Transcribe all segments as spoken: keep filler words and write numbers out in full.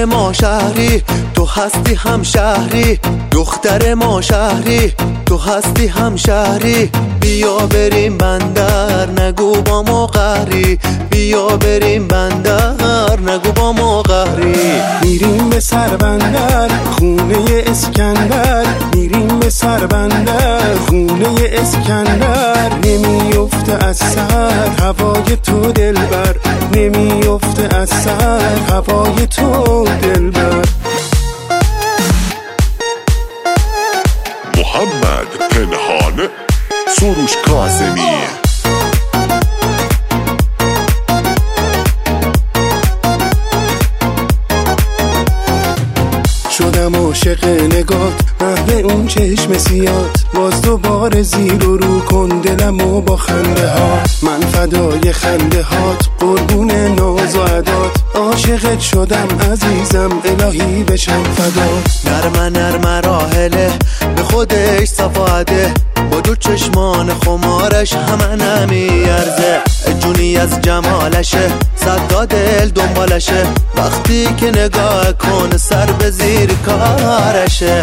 دختر ما شهری تو هستی هم شهری، دختر ما شهری تو هستی هم شهری. بیا بریم بندر نگو با ما قهری، بیا بریم بندر نگو با ما قهری. میریم به سربندر خونه اسکندر، میریم به سربندر خونه اسکندر. نمیفته از سر هوای تو دلبر، نمیفته از سر هوای تو دلبر. محمد پنهان، سروش کاظمی. شدم عاشق نگات محو اون چشم سیات، باز دوباره زیر و رو کن دلمو با خنده ها. من فدای خنده هات قربون ناز و عدات، عاشقت شدم عزیزم الهی بشم فدا. نرمه نرمه راحله به خودش صفاده، با دو چشمان خمارش همه نمیارزه. جونی از جمالشه صد دل دنبالشه، وقتی که نگاه کن سر به زیر کارشه.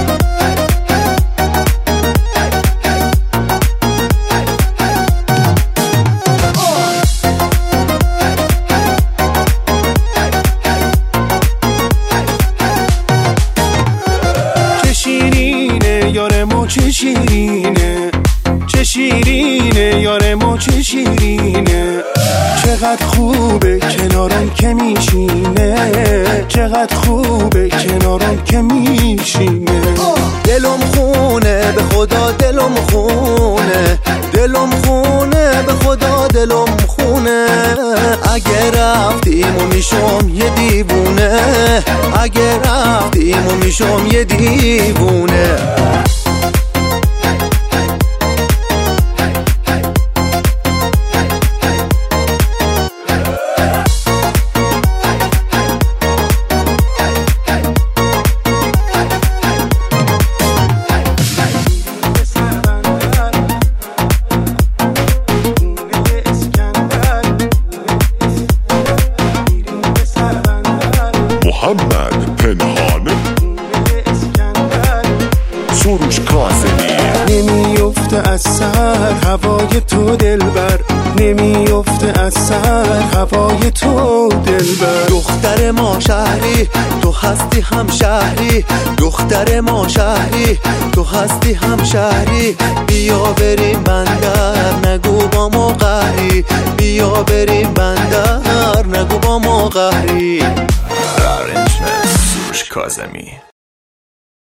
چه شیرینه یار ما چه شیرینه، چه شیرینه یار ما چه شیرینه. چقدر خوبه کنارم که میشینه، چقدر خوبه کنارم که میشینه. دلم خونه به خدا دلم خونه، دلم خونه به خدا دلم خونه. اگه رفتیم و میشم یه دیوونه، اگه رفتیم و میشم یه دیوونه. محمد پنهان، سروش کاظمی. نمیفته از سر هوای تو دلبر، نمیفته از سر هوای تو دلبر. دختر ما شهری تو هستی هم شهری، دختر ما شهری تو هستی هم شهری. بیا بریم بندر نگو با ما قهری، بیا بریم بندر نگو با ما قهری. Arrangement سروش کاظمی.